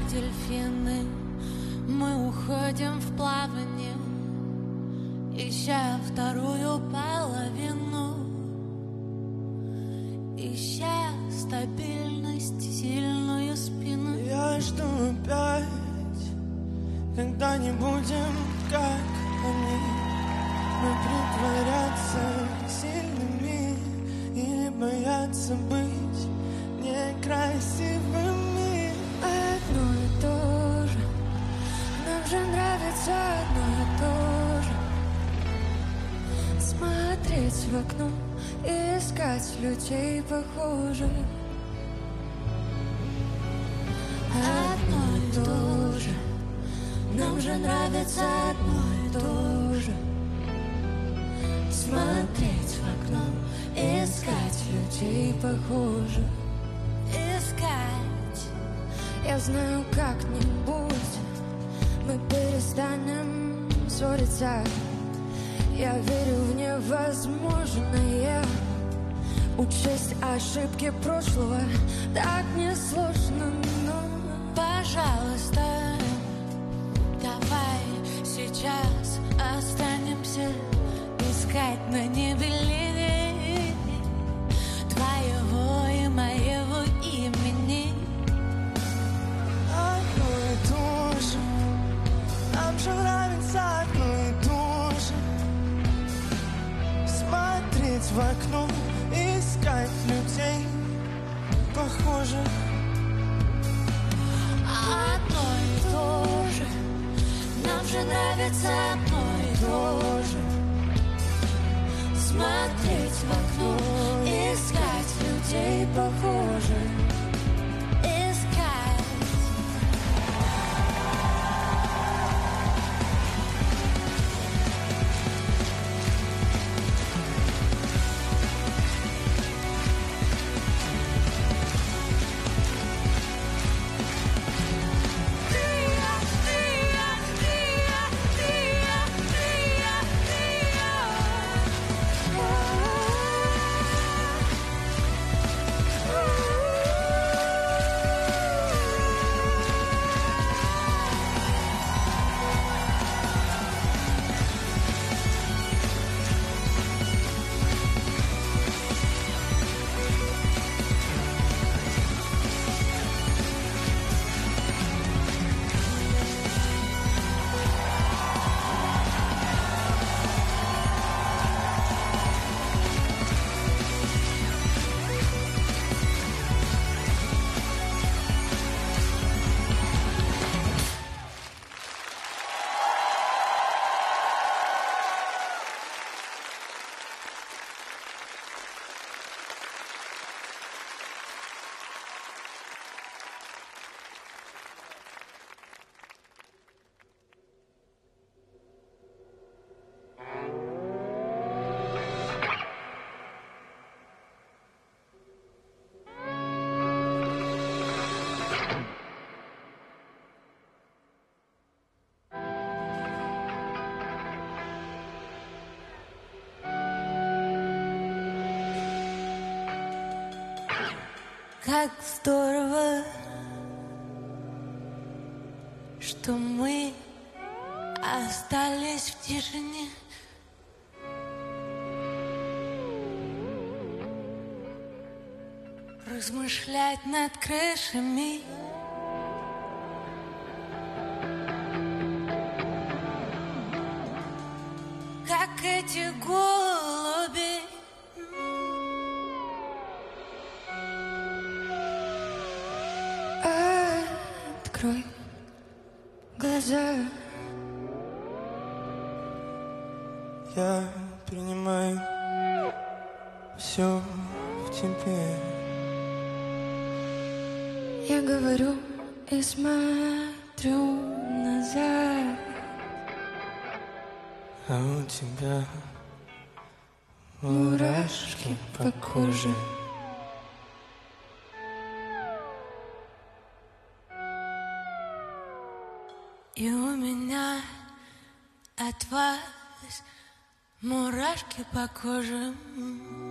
дельфины, мы уходим в плавание, ища вторую половину, ища стабильность, сильную спину. Я жду опять, когда не будем как они. Мы притворяться сильными или бояться быть некрасивыми. Одно и то же, нам же нравится одно и то же. Смотреть в окно и искать людей похожих. Одно и то же, нам же нравится одно и то же. Смотреть в окно, искать людей похожих. Искать. Я знаю, как-нибудь мы перестанем ссориться. Я верю в невозможное. Учесть ошибки прошлого так несложно, но... Пожалуйста, давай сейчас останемся искать на небе линии твоего и моего имени. Одно и то же, нам же нравится одно и то же. Смотреть в окно, искать людей похожих. Одно и то же, нам же нравится одно и то же. Смотреть в окно, искать людей похожих. Искать. Как здорово, что мы остались в тишине. Размышлять над крышами. Как эти голуби. Открой глаза. Я принимаю все в тебе. Я говорю и смотрю назад. А у тебя мурашки по коже. И у меня от вас мурашки по коже.